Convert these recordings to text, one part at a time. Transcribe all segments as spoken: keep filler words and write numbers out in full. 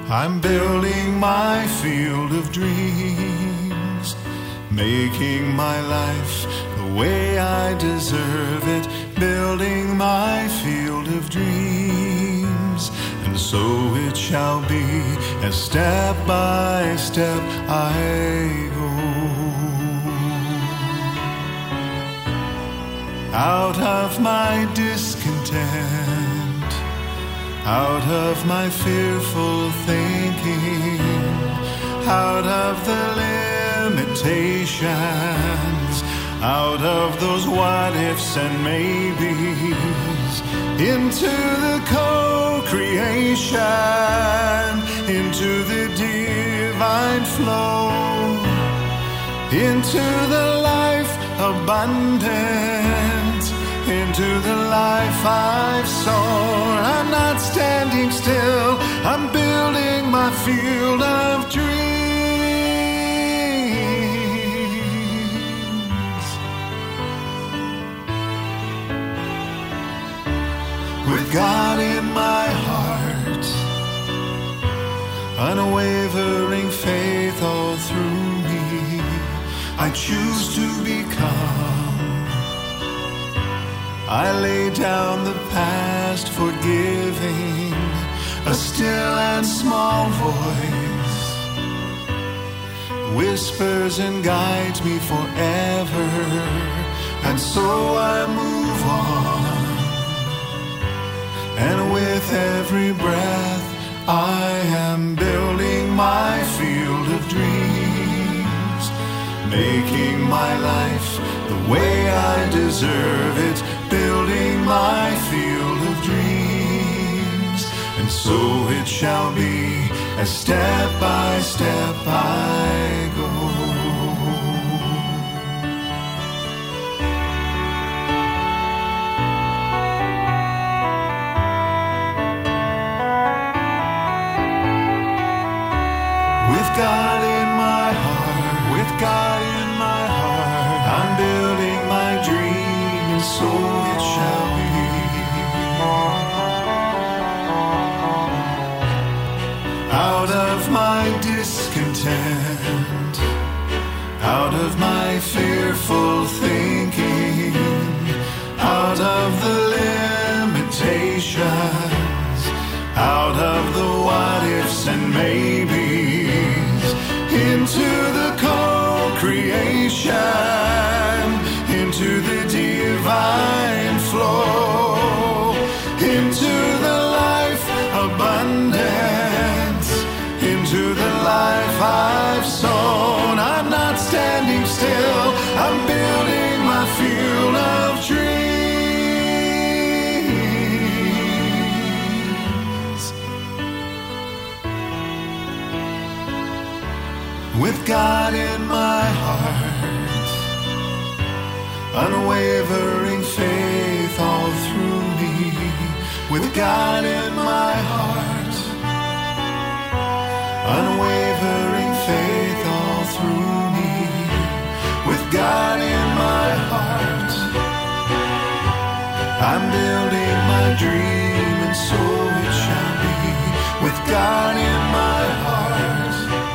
I'm building my field of dreams, making my life the way I deserve it, building my field of dreams, and so it shall be, as step by step I go. Out of my discontent, out of my fearful thinking, out of the limitations, out of those what-ifs and maybes, into the co-creation, into the divine flow, into the life abundant, into the life I've sown. I'm not standing still, I'm building my field of dreams. With God in my heart, unwavering faith all through me, I choose to become. I lay down the past, forgiving a still and small voice, whispers and guides me forever, and so I move on. And with every breath I am building my field of dreams, making my life the way I deserve it, building my field of dreams, and so it shall be, as step by step I go. With God in my heart, with God in my heart, I'm building my dream, and so it shall be. Out of my discontent, out of my fearful thinking, out of the limitations, out of the what-ifs and maybes, into the co-creation, into the divine flow, into the life abundant, into the life I've sown. I'm not standing still, I'm building my field of dreams. With God in my heart, unwavering faith all through me. With God in my heart, unwavering faith all through me. With God in my heart, I'm building my dream, and so it shall be. With God in my heart,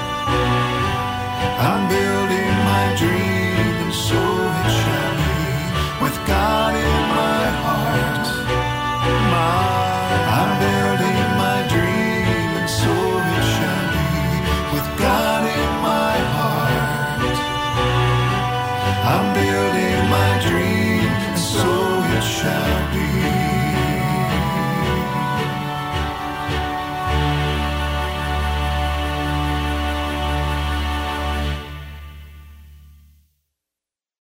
I'm building my dream, and so it shall be. With God in my heart, my, I'm building my dream, and so it shall be. With God in my heart, I'm building my dream, and so it shall be.